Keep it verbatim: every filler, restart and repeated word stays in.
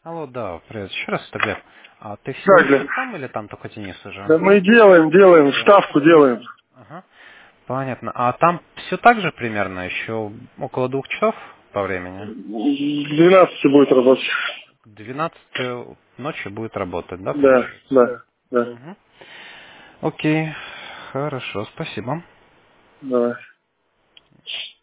Алло, да, привет. Еще раз тебе. А ты Да, сегодня Глеб. еще там или там только Денис уже? Да мы делаем, делаем, Делаешь. ставку делаем. Ага. Понятно. А там все так же примерно, еще около двух часов по времени? С двенадцати будет работать. К двенадцати ночи будет работать, да, Да, получается? да, да. Угу. Окей. Хорошо, спасибо. Давай.